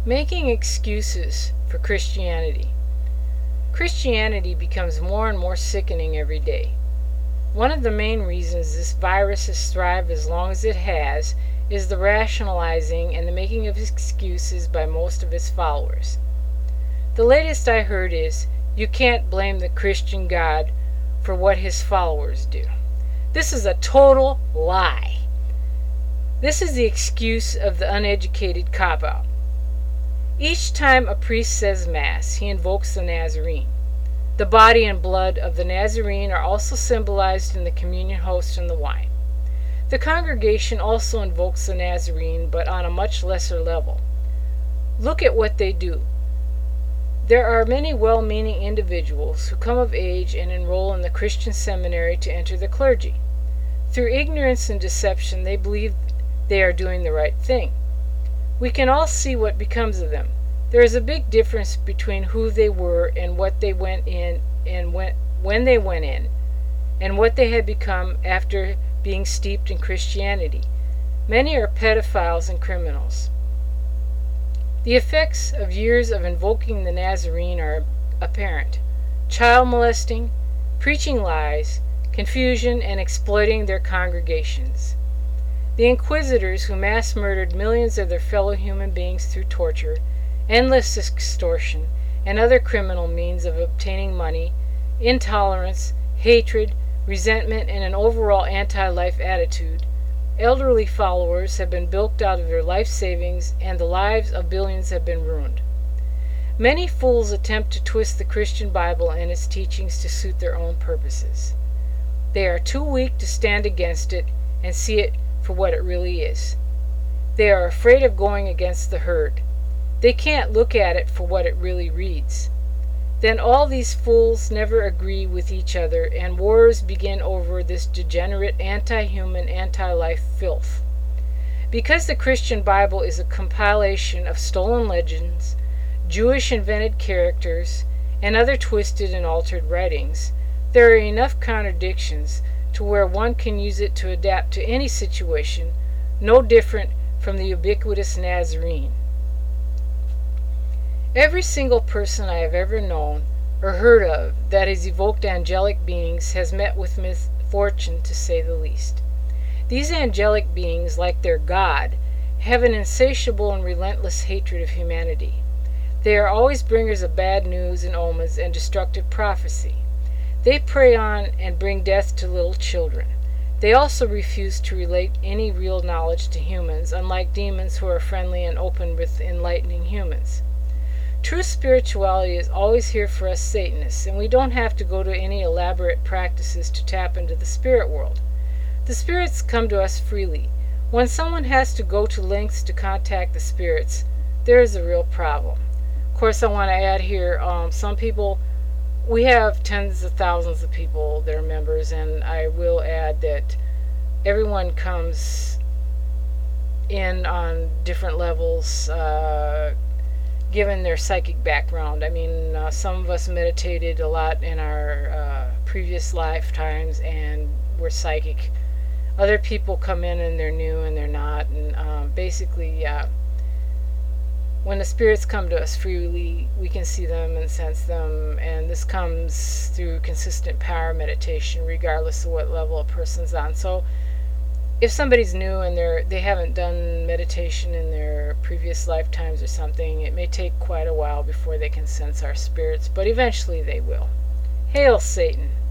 Making excuses for Christianity. Christianity becomes more and more sickening every day. One of the main reasons this virus has thrived as long as it has is the rationalizing and the making of excuses by most of its followers. The latest I heard is, you can't blame the Christian God for what his followers do. This is a total lie. This is the excuse of the uneducated cop-out. Each time a priest says Mass, he invokes the Nazarene. The body and blood of the Nazarene are also symbolized in the communion host and the wine. The congregation also invokes the Nazarene, but on a much lesser level. Look at what they do. There are many well-meaning individuals who come of age and enroll in the Christian seminary to enter the clergy. Through ignorance and deception, they believe they are doing the right thing. We can all see what becomes of them. There is a big difference between who they were and what they went in and when they went in, and what they had become after being steeped in Christianity. Many are pedophiles and criminals. The effects of years of invoking the Nazarene are apparent: child molesting, preaching lies, confusion, and exploiting their congregations. The inquisitors who mass murdered millions of their fellow human beings through torture, endless extortion, and other criminal means of obtaining money, intolerance, hatred, resentment, and an overall anti-life attitude, elderly followers have been bilked out of their life savings, and the lives of billions have been ruined. Many fools attempt to twist the Christian Bible and its teachings to suit their own purposes. They are too weak to stand against it and see it for what it really is. They are afraid of going against the herd. They can't look at it for what it really reads. Then all these fools never agree with each other, and wars begin over this degenerate, anti-human, anti-life filth. Because the Christian Bible is a compilation of stolen legends, Jewish invented characters, and other twisted and altered writings, there are enough contradictions to where one can use it to adapt to any situation, no different from the ubiquitous Nazarene. Every single person I have ever known or heard of that has evoked angelic beings has met with misfortune, to say the least. These angelic beings, like their God, have an insatiable and relentless hatred of humanity. They are always bringers of bad news and omens and destructive prophecy. They prey on and bring death to little children. They also refuse to relate any real knowledge to humans, unlike demons who are friendly and open with enlightening humans. True spirituality is always here for us Satanists, and we don't have to go to any elaborate practices to tap into the spirit world. The spirits come to us freely. When someone has to go to lengths to contact the spirits, there is a real problem. Of course, I want to add here, some people, we have tens of thousands of people that are members, and I will add that everyone comes in on different levels, given their psychic background. I mean, some of us meditated a lot in our previous lifetimes and we're psychic. Other people come in and they're new and they're not. And basically, when the spirits come to us freely, we can see them and sense them. And this comes through consistent power meditation, regardless of what level a person's on. So if somebody's new and they haven't done meditation in their previous lifetimes or something, it may take quite a while before they can sense our spirits, but eventually they will. Hail Satan!